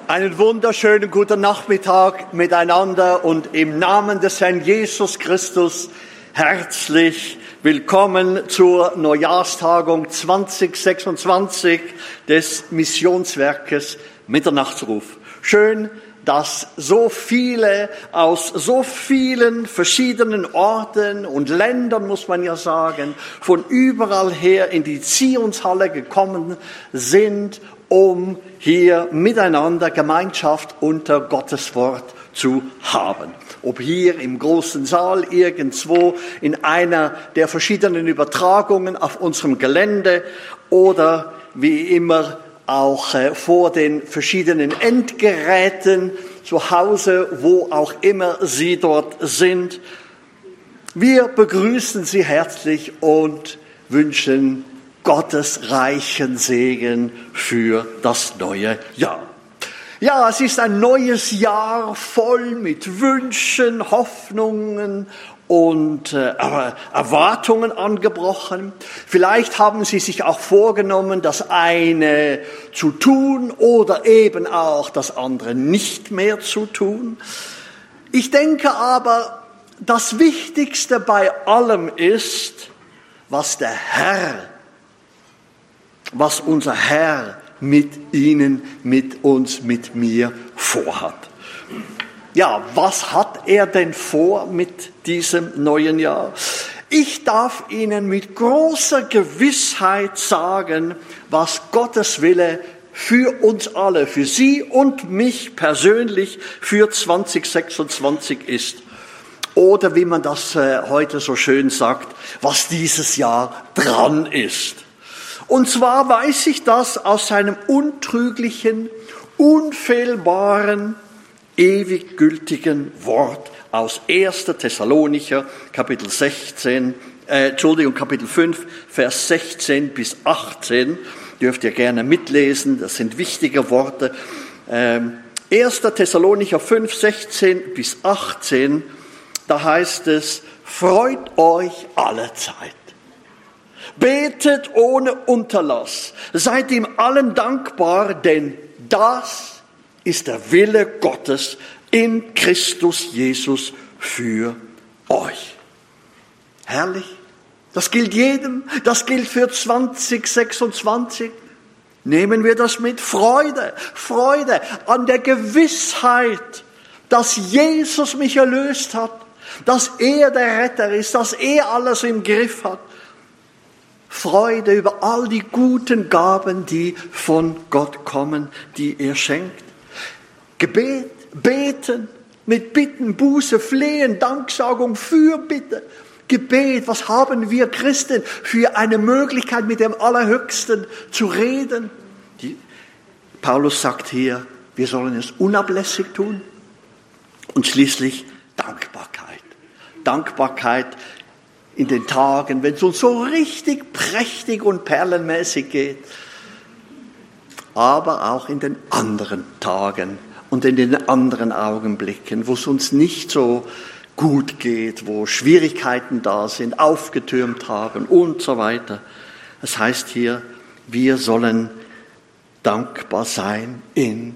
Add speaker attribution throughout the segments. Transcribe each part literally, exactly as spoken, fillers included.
Speaker 1: Einen wunderschönen guten Nachmittag miteinander und im Namen des Herrn Jesus Christus herzlich willkommen zur Neujahrstagung zwanzig sechsundzwanzig des Missionswerkes Mitternachtsruf. Schön, dass so viele aus so vielen verschiedenen Orten und Ländern, muss man ja sagen, von überall her in die Zionshalle gekommen sind, um hier miteinander Gemeinschaft unter Gottes Wort zu haben. Ob hier im großen Saal irgendwo in einer der verschiedenen Übertragungen auf unserem Gelände oder wie immer auch vor den verschiedenen Endgeräten zu Hause, wo auch immer Sie dort sind. Wir begrüßen Sie herzlich und wünschen Gottes reichen Segen für das neue Jahr. Ja, es ist ein neues Jahr voll mit Wünschen, Hoffnungen und äh, Erwartungen angebrochen. Vielleicht haben Sie sich auch vorgenommen, das eine zu tun oder eben auch das andere nicht mehr zu tun. Ich denke aber, das Wichtigste bei allem ist, was der Herr was unser Herr mit Ihnen, mit uns, mit mir vorhat. Ja, was hat er denn vor mit diesem neuen Jahr? Ich darf Ihnen mit großer Gewissheit sagen, was Gottes Wille für uns alle, für Sie und mich persönlich für zwanzig sechsundzwanzig ist. Oder wie man das heute so schön sagt, was dieses Jahr dran ist. Und zwar weiß ich das aus seinem untrüglichen, unfehlbaren, ewig gültigen Wort aus erster Thessalonicher, Kapitel sechzehn, äh, Entschuldigung, Kapitel fünf, Vers sechzehn bis achtzehn. Dürft ihr gerne mitlesen, das sind wichtige Worte. Ähm, erster Thessalonicher fünf, sechzehn bis achtzehn, da heißt es, freut euch allezeit. Betet ohne Unterlass, seid ihm allen dankbar, denn das ist der Wille Gottes in Christus Jesus für euch. Herrlich, das gilt jedem, das gilt für zwanzig sechsundzwanzig. Nehmen wir das mit Freude, Freude an der Gewissheit, dass Jesus mich erlöst hat, dass er der Retter ist, dass er alles im Griff hat. Freude über all die guten Gaben, die von Gott kommen, die er schenkt. Gebet, beten, mit Bitten, Buße, Flehen, Danksagung, Fürbitte. Gebet, was haben wir Christen für eine Möglichkeit, mit dem Allerhöchsten zu reden? Die, Paulus sagt hier, wir sollen es unablässig tun. Und schließlich Dankbarkeit. Dankbarkeit in den Tagen, wenn es uns so richtig prächtig und perlenmäßig geht, aber auch in den anderen Tagen und in den anderen Augenblicken, wo es uns nicht so gut geht, wo Schwierigkeiten da sind, aufgetürmt haben und so weiter. Das heißt hier, wir sollen dankbar sein in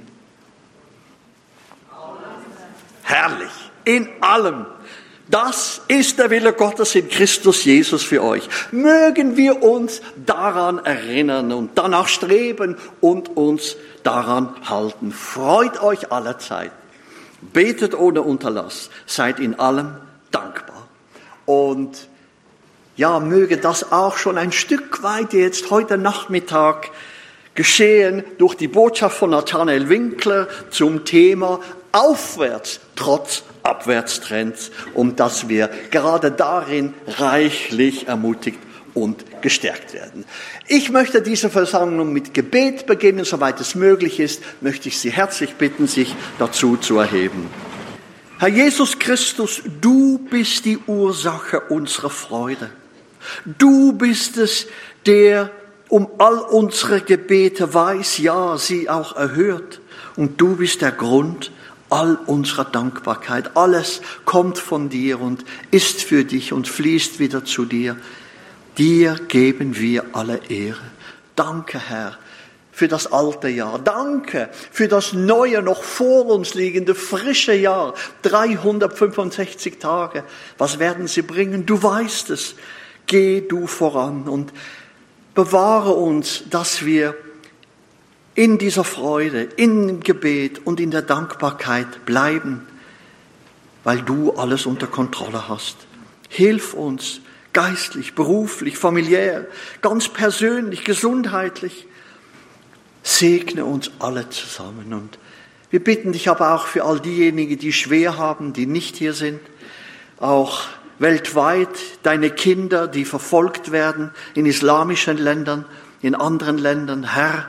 Speaker 1: herrlich, in allem. Das ist der Wille Gottes in Christus Jesus für euch. Mögen wir uns daran erinnern und danach streben und uns daran halten. Freut euch allezeit. Betet ohne Unterlass. Seid in allem dankbar. Und ja, möge das auch schon ein Stück weit jetzt heute Nachmittag geschehen durch die Botschaft von Nathanael Winkler zum Thema Aufwärts trotz Abwärtstrends, um dass wir gerade darin reichlich ermutigt und gestärkt werden. Ich möchte diese Versammlung mit Gebet beginnen, soweit es möglich ist, möchte ich Sie herzlich bitten, sich dazu zu erheben. Herr Jesus Christus, du bist die Ursache unserer Freude. Du bist es, der um all unsere Gebete weiß, ja, sie auch erhört. Und du bist der Grund all unserer Dankbarkeit. Alles kommt von dir und ist für dich und fließt wieder zu dir. Dir geben wir alle Ehre. Danke, Herr, für das alte Jahr. Danke für das neue, noch vor uns liegende, frische Jahr. dreihundertfünfundsechzig Tage. Was werden sie bringen? Du weißt es. Geh du voran und bewahre uns, dass wir in dieser Freude, im Gebet und in der Dankbarkeit bleiben, weil du alles unter Kontrolle hast. Hilf uns geistlich, beruflich, familiär, ganz persönlich, gesundheitlich. Segne uns alle zusammen. Und wir bitten dich aber auch für all diejenigen, die schwer haben, die nicht hier sind, auch weltweit, deine Kinder, die verfolgt werden in islamischen Ländern, in anderen Ländern. Herr,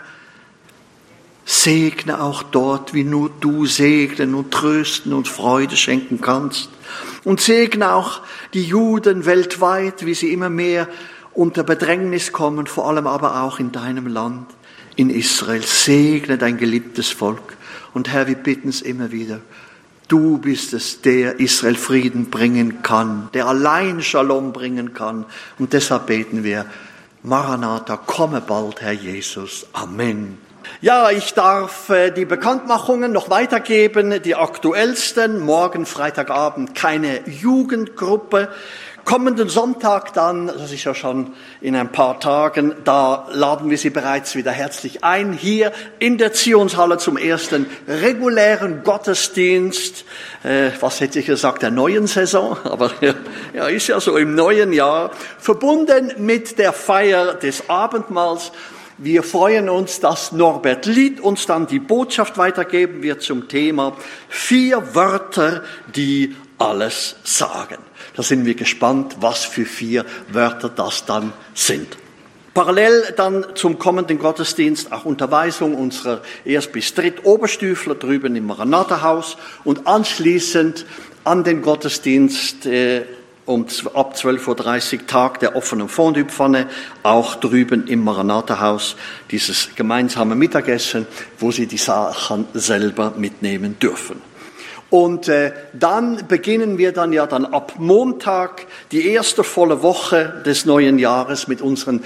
Speaker 1: segne auch dort, wie nur du segnen und trösten und Freude schenken kannst. Und segne auch die Juden weltweit, wie sie immer mehr unter Bedrängnis kommen, vor allem aber auch in deinem Land, in Israel. Segne dein geliebtes Volk. Und Herr, wir bitten es immer wieder. Du bist es, der Israel Frieden bringen kann, der allein Shalom bringen kann. Und deshalb beten wir, Maranatha, komme bald, Herr Jesus. Amen. Ja, ich darf äh, die Bekanntmachungen noch weitergeben, die aktuellsten. Morgen Freitagabend keine Jugendgruppe. Kommenden Sonntag dann, das ist ja schon in ein paar Tagen, da laden wir Sie bereits wieder herzlich ein, hier in der Zionshalle zum ersten regulären Gottesdienst, äh, was hätte ich gesagt, der neuen Saison, aber ja, ist ja so im neuen Jahr, verbunden mit der Feier des Abendmahls. Wir freuen uns, dass Norbert Lied uns dann die Botschaft weitergeben wird zum Thema vier Wörter, die alles sagen. Da sind wir gespannt, was für vier Wörter das dann sind. Parallel dann zum kommenden Gottesdienst auch Unterweisung unserer Erst- bis Drittoberstüfler drüben im Maranatha-Haus und anschließend an den Gottesdienst äh, um ab zwölf Uhr dreißig Tag der offenen Fondue-Pfanne, auch drüben im Maranatha-Haus, dieses gemeinsame Mittagessen, wo Sie die Sachen selber mitnehmen dürfen. Und äh, dann beginnen wir dann ja dann ab Montag die erste volle Woche des neuen Jahres mit unseren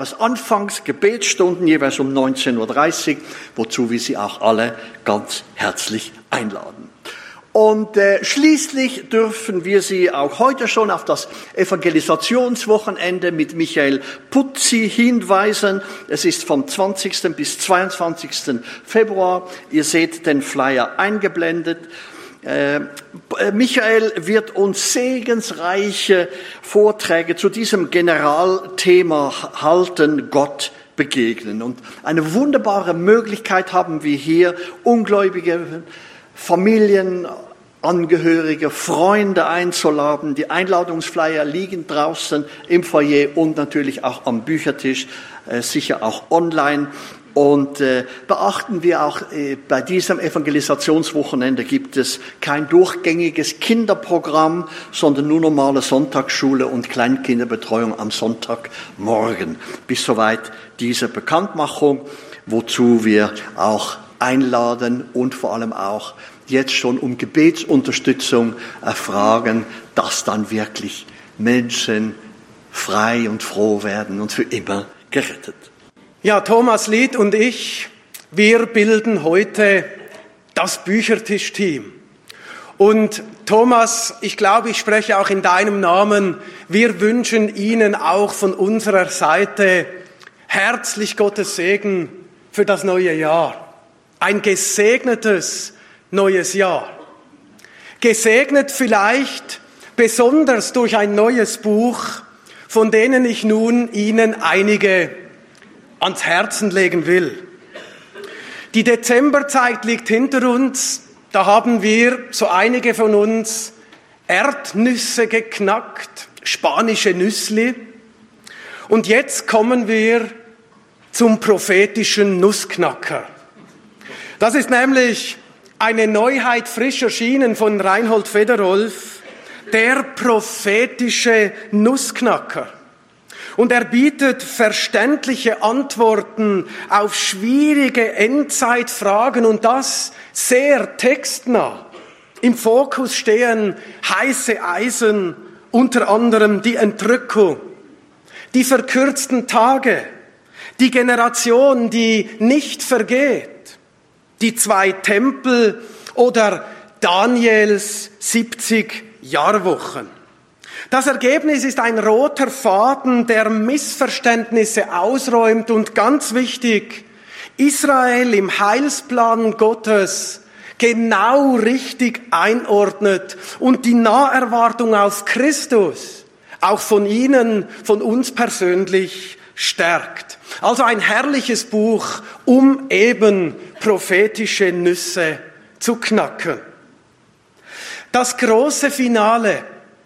Speaker 1: Jahresanfangs-Gebetsstunden, jeweils um neunzehn Uhr dreißig, wozu wir Sie auch alle ganz herzlich einladen. Und äh, schließlich dürfen wir Sie auch heute schon auf das Evangelisationswochenende mit Michael Putzi hinweisen. Es ist vom zwanzigsten bis zweiundzwanzigsten Februar. Ihr seht den Flyer eingeblendet. Äh, Michael wird uns segensreiche Vorträge zu diesem Generalthema halten, Gott begegnen. Und eine wunderbare Möglichkeit haben wir hier, Ungläubige, Familien, Angehörige, Freunde einzuladen. Die Einladungsflyer liegen draußen im Foyer und natürlich auch am Büchertisch, äh, sicher auch online. Und äh, beachten wir auch, äh, bei diesem Evangelisationswochenende gibt es kein durchgängiges Kinderprogramm, sondern nur normale Sonntagsschule und Kleinkinderbetreuung am Sonntagmorgen. Bis soweit diese Bekanntmachung, wozu wir auch einladen und vor allem auch jetzt schon um Gebetsunterstützung erfragen, dass dann wirklich Menschen frei und froh werden und für immer gerettet.
Speaker 2: Ja, Thomas Lied und ich, wir bilden heute das Büchertisch-Team. Und Thomas, ich glaube, ich spreche auch in deinem Namen, wir wünschen Ihnen auch von unserer Seite herzlich Gottes Segen für das neue Jahr. Ein gesegnetes neues Jahr. Gesegnet vielleicht besonders durch ein neues Buch, von denen ich nun Ihnen einige ans Herzen legen will. Die Dezemberzeit liegt hinter uns, da haben wir, so einige von uns, Erdnüsse geknackt, spanische Nüssli. Und jetzt kommen wir zum prophetischen Nussknacker. Das ist nämlich eine Neuheit frisch erschienen von Reinhold Federolf, der prophetische Nussknacker. Und er bietet verständliche Antworten auf schwierige Endzeitfragen und das sehr textnah. Im Fokus stehen heiße Eisen, unter anderem die Entrückung, die verkürzten Tage, die Generation, die nicht vergeht, die zwei Tempel oder Daniels siebzig Jahrwochen. Das Ergebnis ist ein roter Faden, der Missverständnisse ausräumt und ganz wichtig, Israel im Heilsplan Gottes genau richtig einordnet und die Naherwartung auf Christus auch von Ihnen, von uns persönlich stärkt. Also ein herrliches Buch, um eben prophetische Nüsse zu knacken. Das große Finale.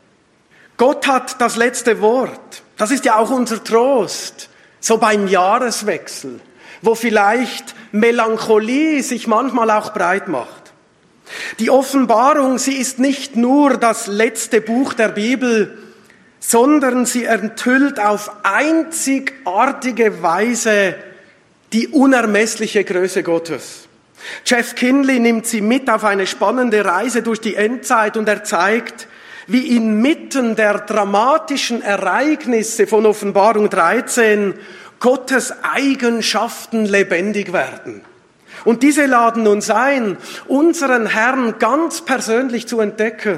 Speaker 2: Gott hat das letzte Wort. Das ist ja auch unser Trost, so beim Jahreswechsel, wo vielleicht Melancholie sich manchmal auch breit macht. Die Offenbarung, sie ist nicht nur das letzte Buch der Bibel, sondern sie enthüllt auf einzigartige Weise die unermessliche Größe Gottes. Jeff Kinley nimmt sie mit auf eine spannende Reise durch die Endzeit und er zeigt, wie inmitten der dramatischen Ereignisse von Offenbarung dreizehn Gottes Eigenschaften lebendig werden. Und diese laden uns ein, unseren Herrn ganz persönlich zu entdecken.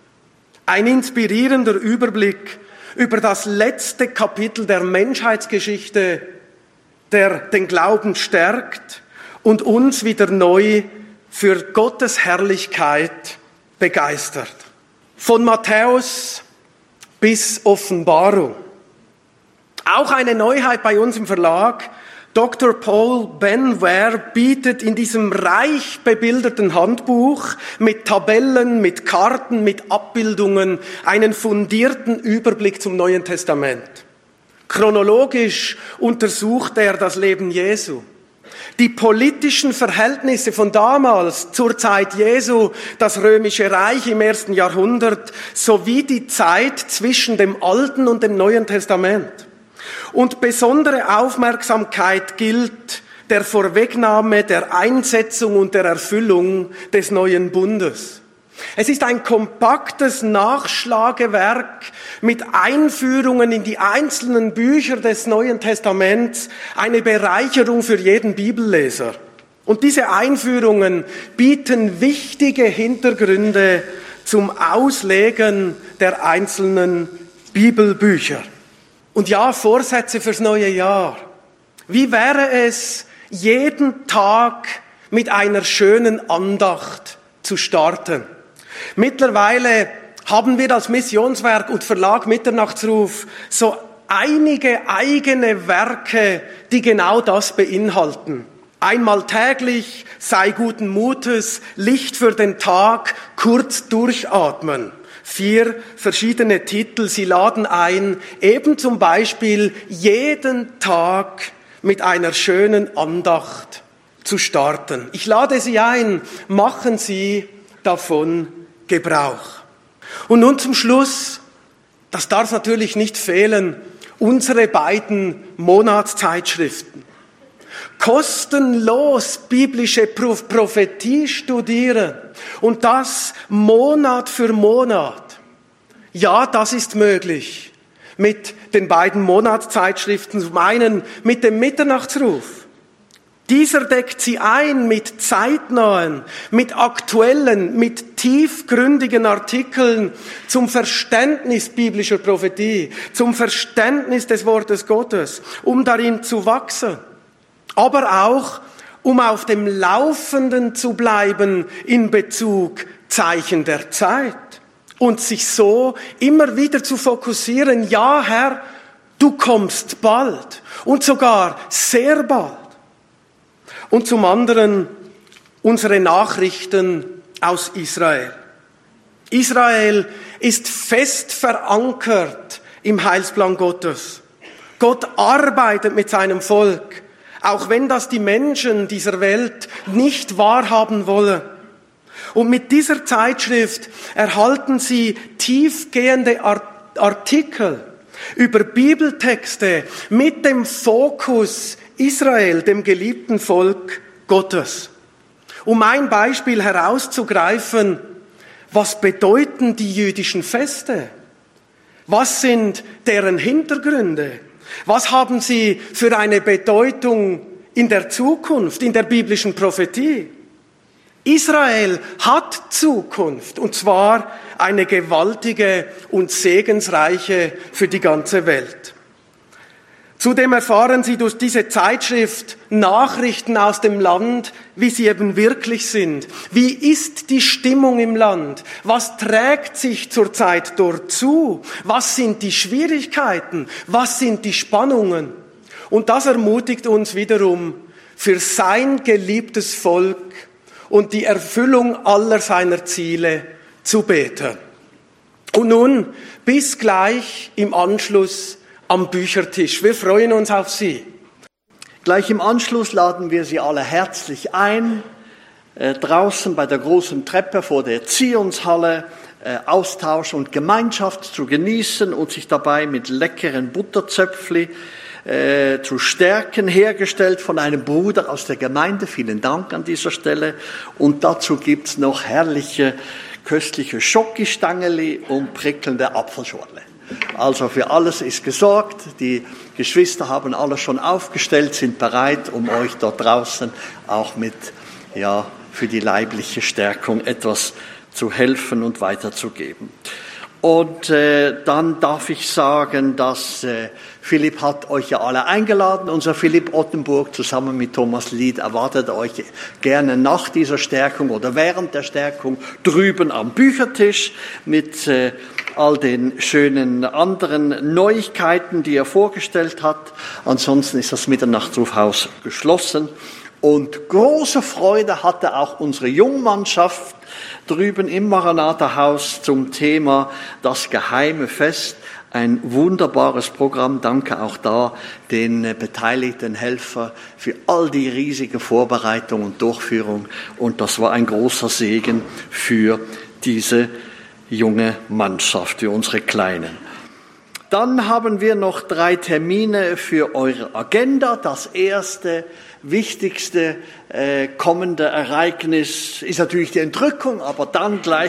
Speaker 2: Ein inspirierender Überblick über das letzte Kapitel der Menschheitsgeschichte, der den Glauben stärkt und uns wieder neu für Gottes Herrlichkeit begeistert. Von Matthäus bis Offenbarung. Auch eine Neuheit bei uns im Verlag. Doktor Paul Ben Ware bietet in diesem reich bebilderten Handbuch mit Tabellen, mit Karten, mit Abbildungen einen fundierten Überblick zum Neuen Testament. Chronologisch untersucht er das Leben Jesu. Die politischen Verhältnisse von damals zur Zeit Jesu, das Römische Reich im ersten Jahrhundert, sowie die Zeit zwischen dem Alten und dem Neuen Testament. Und besondere Aufmerksamkeit gilt der Vorwegnahme, der Einsetzung und der Erfüllung des neuen Bundes. Es ist ein kompaktes Nachschlagewerk mit Einführungen in die einzelnen Bücher des Neuen Testaments, eine Bereicherung für jeden Bibelleser. Und diese Einführungen bieten wichtige Hintergründe zum Auslegen der einzelnen Bibelbücher. Und ja, Vorsätze fürs neue Jahr. Wie wäre es, jeden Tag mit einer schönen Andacht zu starten? Mittlerweile haben wir als Missionswerk und Verlag Mitternachtsruf so einige eigene Werke, die genau das beinhalten. Einmal täglich, sei guten Mutes, Licht für den Tag, kurz durchatmen. Vier verschiedene Titel, sie laden ein, eben zum Beispiel jeden Tag mit einer schönen Andacht zu starten. Ich lade Sie ein, machen Sie davon Gebrauch. Und nun zum Schluss, das darf natürlich nicht fehlen, unsere beiden Monatszeitschriften. Kostenlos biblische Prophetie studieren und das Monat für Monat. Ja, das ist möglich mit den beiden Monatszeitschriften, zum einen mit dem Mitternachtsruf. Dieser deckt sie ein mit zeitnahen, mit aktuellen, mit tiefgründigen Artikeln zum Verständnis biblischer Prophetie, zum Verständnis des Wortes Gottes, um darin zu wachsen. Aber auch, um auf dem Laufenden zu bleiben in Bezug Zeichen der Zeit und sich so immer wieder zu fokussieren, ja Herr, du kommst bald und sogar sehr bald. Und zum anderen unsere Nachrichten aus Israel. Israel ist fest verankert im Heilsplan Gottes. Gott arbeitet mit seinem Volk, auch wenn das die Menschen dieser Welt nicht wahrhaben wollen. Und mit dieser Zeitschrift erhalten Sie tiefgehende Artikel über Bibeltexte mit dem Fokus Israel, dem geliebten Volk Gottes. Um ein Beispiel herauszugreifen, was bedeuten die jüdischen Feste? Was sind deren Hintergründe? Was haben sie für eine Bedeutung in der Zukunft, in der biblischen Prophetie? Israel hat Zukunft, und zwar eine gewaltige und segensreiche für die ganze Welt. Zudem erfahren Sie durch diese Zeitschrift Nachrichten aus dem Land, wie sie eben wirklich sind. Wie ist die Stimmung im Land? Was trägt sich zurzeit dort zu? Was sind die Schwierigkeiten? Was sind die Spannungen? Und das ermutigt uns wiederum, für sein geliebtes Volk und die Erfüllung aller seiner Ziele zu beten. Und nun, bis gleich im Anschluss am Büchertisch. Wir freuen uns auf Sie.
Speaker 1: Gleich im Anschluss laden wir Sie alle herzlich ein, äh, draußen bei der großen Treppe vor der Zionshalle äh, Austausch und Gemeinschaft zu genießen und sich dabei mit leckeren Butterzöpfli äh, zu stärken, hergestellt von einem Bruder aus der Gemeinde. Vielen Dank an dieser Stelle. Und dazu gibt's noch herrliche, köstliche Schokostangeli und prickelnde Apfelschorle. Also für alles ist gesorgt. Die Geschwister haben alles schon aufgestellt, sind bereit, um euch dort draußen auch mit, ja, für die leibliche Stärkung etwas zu helfen und weiterzugeben. Und äh, dann darf ich sagen, dass äh, Philipp hat euch ja alle eingeladen. Unser Philipp Ottenburg zusammen mit Thomas Lied erwartet euch gerne nach dieser Stärkung oder während der Stärkung drüben am Büchertisch mit äh, all den schönen anderen Neuigkeiten, die er vorgestellt hat. Ansonsten ist das Mitternachtsrufhaus geschlossen. Und große Freude hatte auch unsere Jungmannschaft drüben im Maranatha-Haus zum Thema das geheime Fest. Ein wunderbares Programm. Danke auch da den beteiligten Helfern für all die riesige Vorbereitung und Durchführung. Und das war ein großer Segen für diese junge Mannschaft, für unsere Kleinen. Dann haben wir noch drei Termine für eure Agenda. Das erste, wichtigste äh, kommende Ereignis ist natürlich die Entrückung, aber dann gleich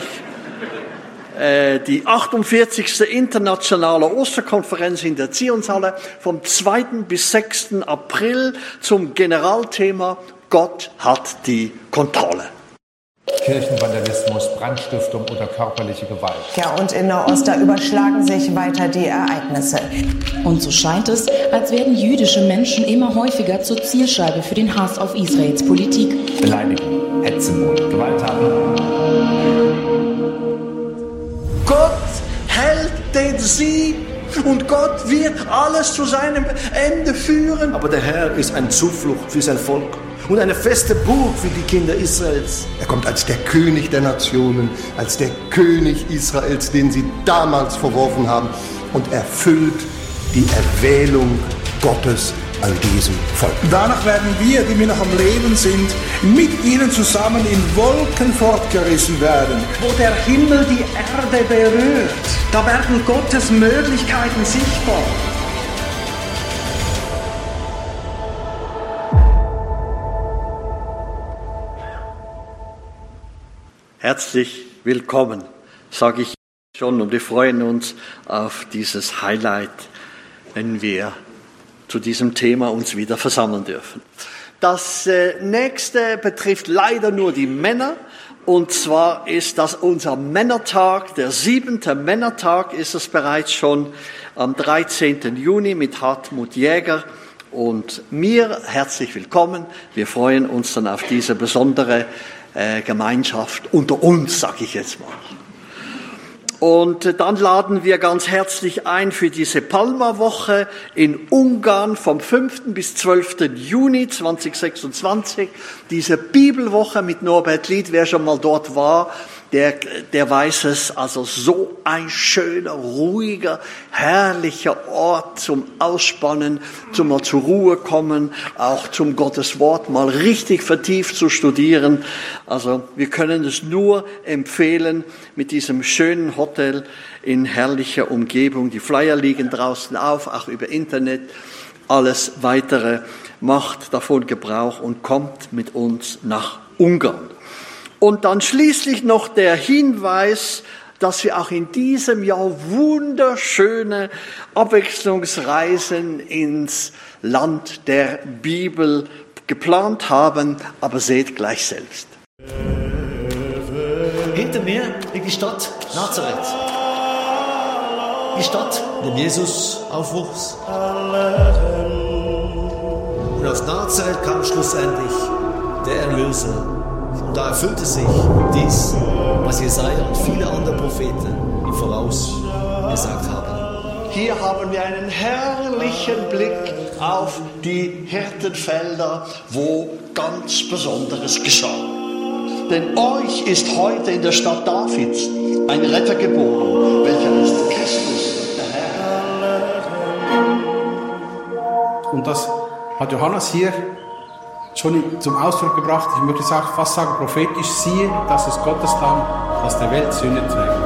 Speaker 1: äh, die achtundvierzigste internationale Osterkonferenz in der Zionshalle vom zweiten bis sechsten April zum Generalthema Gott hat die Kontrolle.
Speaker 3: Kirchenvandalismus, Brandstiftung oder körperliche Gewalt.
Speaker 4: Ja, und in Nahost, da überschlagen sich weiter die Ereignisse.
Speaker 5: Und so scheint es, als werden jüdische Menschen immer häufiger zur Zielscheibe für den Hass auf Israels Politik.
Speaker 3: Beleidigung, Hetzsymbol, Gewalttaten.
Speaker 1: Gott hält den Sieg und Gott wird alles zu seinem Ende führen.
Speaker 6: Aber der Herr ist eine Zuflucht für sein Volk und eine feste Burg für die Kinder Israels.
Speaker 7: Er kommt als der König der Nationen, als der König Israels, den sie damals verworfen haben, und erfüllt die Erwählung Gottes an diesem Volk.
Speaker 8: Danach werden wir, die wir noch am Leben sind, mit ihnen zusammen in Wolken fortgerissen werden.
Speaker 2: Wo der Himmel die Erde berührt, da werden Gottes Möglichkeiten sichtbar.
Speaker 1: Herzlich willkommen, sage ich schon, und wir freuen uns auf dieses Highlight, wenn wir zu diesem Thema uns wieder versammeln dürfen. Das äh, nächste betrifft leider nur die Männer, und zwar ist das unser Männertag, der siebente Männertag ist es bereits schon am dreizehnten Juni mit Hartmut Jäger und mir. Herzlich willkommen, wir freuen uns dann auf diese besondere Gemeinschaft unter uns, sag ich jetzt mal. Und dann laden wir ganz herzlich ein für diese Palma-Woche in Ungarn vom fünften bis zwölften Juni zweitausendsechsundzwanzig. Diese Bibelwoche mit Norbert Lied, wer schon mal dort war, der, der weiß es, also so ein schöner, ruhiger, herrlicher Ort zum Ausspannen, zum mal zur Ruhe kommen, auch zum Gottes Wort mal richtig vertieft zu studieren. Also wir können es nur empfehlen mit diesem schönen Hotel in herrlicher Umgebung. Die Flyer liegen draußen auf, auch über Internet. Alles Weitere macht davon Gebrauch und kommt mit uns nach Ungarn. Und dann schließlich noch der Hinweis dass wir auch in diesem Jahr wunderschöne Abwechslungsreisen ins Land der Bibel geplant haben, aber seht gleich selbst.
Speaker 6: Hinter mir liegt die Stadt Nazareth. Die Stadt, in der Jesus aufwuchs. Und aus Nazareth kam schlussendlich der Erlöser. Und da erfüllte sich dies, was Jesaja und viele andere Propheten im Voraus gesagt haben.
Speaker 1: Hier haben wir einen herrlichen Blick auf die Hirtenfelder, wo ganz Besonderes geschah. Denn euch ist heute in der Stadt Davids ein Retter geboren, welcher ist Christus, der Herr.
Speaker 9: Und das hat Johannes hier schon zum Ausdruck gebracht. Ich möchte fast sagen, prophetisch: siehe, das ist Gottes Lamm, das der Welt Sünde trägt.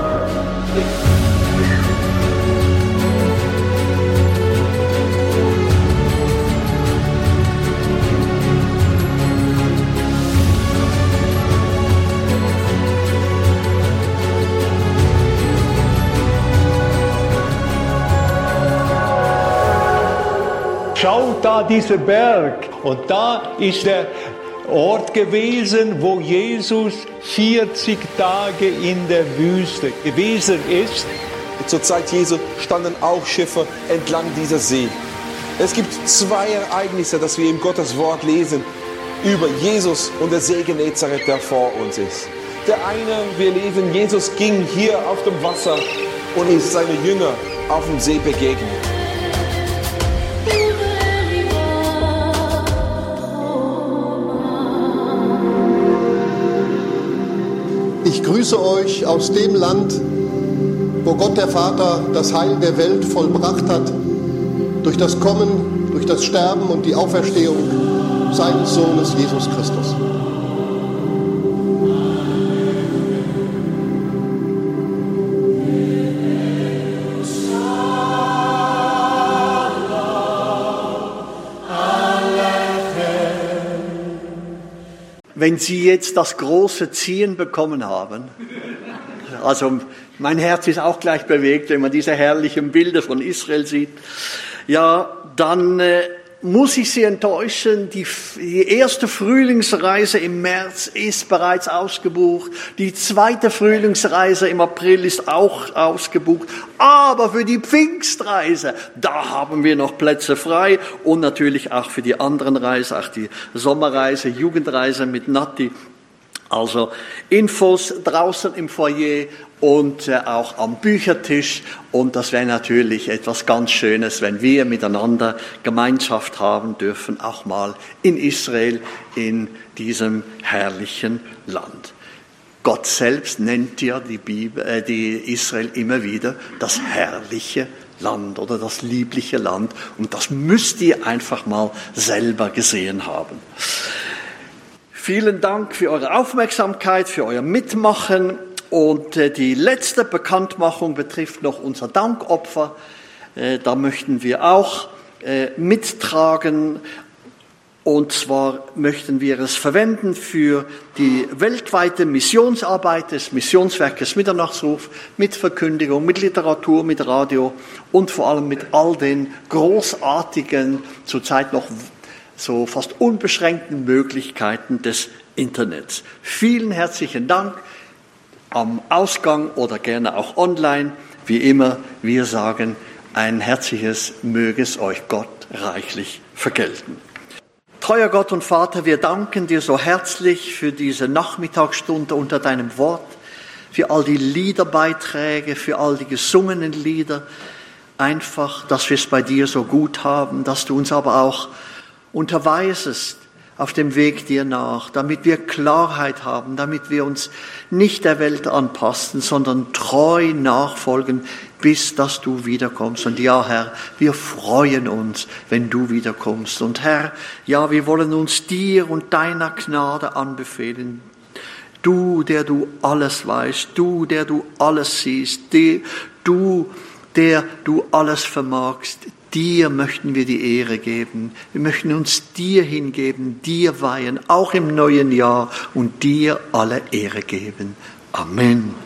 Speaker 10: Schaut da dieser Berg, und da ist der Ort gewesen, wo Jesus vierzig Tage in der Wüste gewesen ist.
Speaker 11: Zur Zeit Jesu standen auch Schiffe entlang dieser See. Es gibt zwei Ereignisse, dass wir im Gottes Wort lesen, über Jesus und der See Genezareth, der vor uns ist. Der eine, wir lesen, Jesus ging hier auf dem Wasser und ist seinen Jünger auf dem See begegnet.
Speaker 7: Ich grüße euch aus dem Land, wo Gott der Vater das Heil der Welt vollbracht hat, durch das Kommen, durch das Sterben und die Auferstehung seines Sohnes Jesus Christus.
Speaker 1: Wenn Sie jetzt das große Ziehen bekommen haben, also mein Herz ist auch gleich bewegt, wenn man diese herrlichen Bilder von Israel sieht, ja, dann äh, muss ich Sie enttäuschen, die, die erste Frühlingsreise im März ist bereits ausgebucht, die zweite Frühlingsreise im April ist auch ausgebucht, aber für die Pfingstreise, da haben wir noch Plätze frei und natürlich auch für die anderen Reisen, auch die Sommerreise, Jugendreise mit Nati. Also Infos draußen im Foyer und äh, auch am Büchertisch, und das wäre natürlich etwas ganz Schönes, wenn wir miteinander Gemeinschaft haben dürfen, auch mal in Israel, in diesem herrlichen Land. Gott selbst nennt ja die, Bibel, äh, die Israel immer wieder das herrliche Land oder das liebliche Land, und das müsst ihr einfach mal selber gesehen haben. Vielen Dank für eure Aufmerksamkeit, für euer Mitmachen. Und äh, die letzte Bekanntmachung betrifft noch unser Dankopfer. Äh, da möchten wir auch äh, mittragen. Und zwar möchten wir es verwenden für die weltweite Missionsarbeit des Missionswerkes Mitternachtsruf, mit Verkündigung, mit Literatur, mit Radio und vor allem mit all den großartigen, zurzeit noch so fast unbeschränkten Möglichkeiten des Internets. Vielen herzlichen Dank am Ausgang oder gerne auch online. Wie immer, wir sagen ein herzliches möge es euch Gott reichlich vergelten. Treuer Gott und Vater, wir danken dir so herzlich für diese Nachmittagsstunde unter deinem Wort, für all die Liederbeiträge, für all die gesungenen Lieder. Einfach, dass wir es bei dir so gut haben, dass du uns aber auch unterweisest auf dem Weg dir nach, damit wir Klarheit haben, damit wir uns nicht der Welt anpassen, sondern treu nachfolgen, bis dass du wiederkommst. Und ja, Herr, wir freuen uns, wenn du wiederkommst. Und Herr, ja, wir wollen uns dir und deiner Gnade anbefehlen. Du, der du alles weißt, du, der du alles siehst, die, du, der du alles vermagst, dir möchten wir die Ehre geben. Wir möchten uns dir hingeben, dir weihen, auch im neuen Jahr, und dir alle Ehre geben. Amen.